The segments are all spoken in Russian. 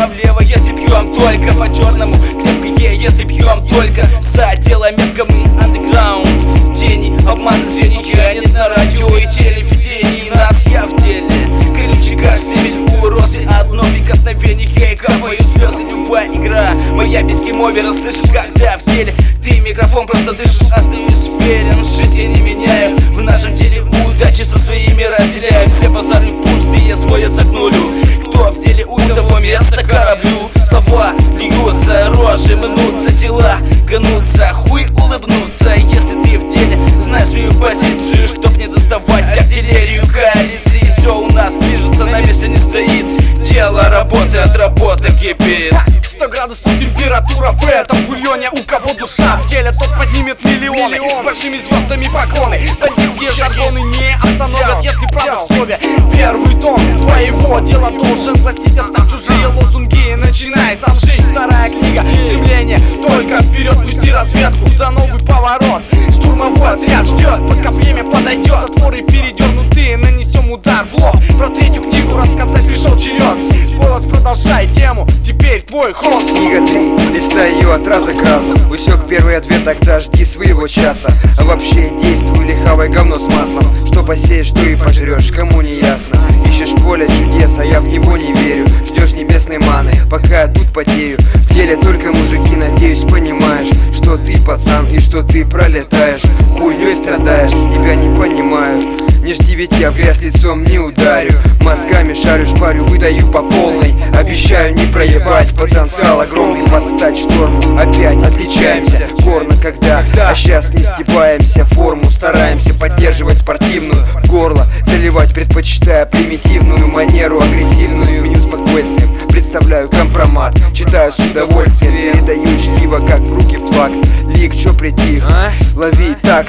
направо, влево, если пьем только по черному, крепкое, если пьем только за дело метками андеграунд. Тени, обман, зрения, нет на радио и телевидении. Нас я в деле, колючий как стебель у розы. Одно прикосновение, и капают слезы. Любая игра, моя без гейм-овера слышишь, когда в деле ты микрофон просто дышишь. Остаюсь верен, жизнь я не меняю. В нашем деле удачи со своими разделяю. Все базары пустые сводятся к нулю. Кто в деле у того места кораблю. Слова льются, рожи мнутся, дела гнутся, хуй улыбнуться. Если ты в деле, знай свою позицию, чтоб не доставать артиллерию коалиции. Все у нас движется, на месте не стоит. Дело работы от работы кипит. 100 градусов температура в этом бульоне. У кого душа в теле, тот поднимет миллионы. С большими звездами погоны. Бандитские жаргоны не остановят, если правда в слове. Первый том твоего дела должен гласить: оставь чужие лозунги, начинай сам жить. Вторая книга, стремление только вперед. Пусти разведку за новый поворот. Штурмовой отряд ждет, пока время подойдет. Отворы передернутые, нанесем удар в лоб. Про третью книгу рассказать пришел черед. Голос, продолжай тему, теперь твой ход. Книга 3, листай ее от раза к разу. Усек первый ответ, тогда жди своего часа. А вообще действуй, лихавое говно с маслом. Что посеешь, что и пожрешь, кому не ясно. Ищешь поле чудес, а я в него не верю. Ждешь небесной маны, пока я тут потею. В деле только мужики, надеюсь, понимаешь, что ты пацан и что ты пролетаешь. Хуйней страдаешь, тебя не понимаю. Не жди, ведь я в грязь лицом не ударю. Мозгами шарю, шпарю, выдаю по полной. Обещаю не проебать, потенциал огромный. Подстать шторму, опять отличаемся горно когда, а сейчас не стебаемся. Форму стараемся поддерживать спортивную. В горло заливать предпочитая примитивную манеру, агрессивную. Меню спокойствием, представляю компромат. Читаю с удовольствием, передаю чтиво, как в руки флаг. Лик, чё притих, лови такт.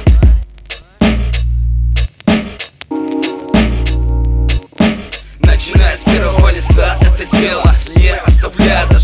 Начиная с первого листа, это дело не оставляя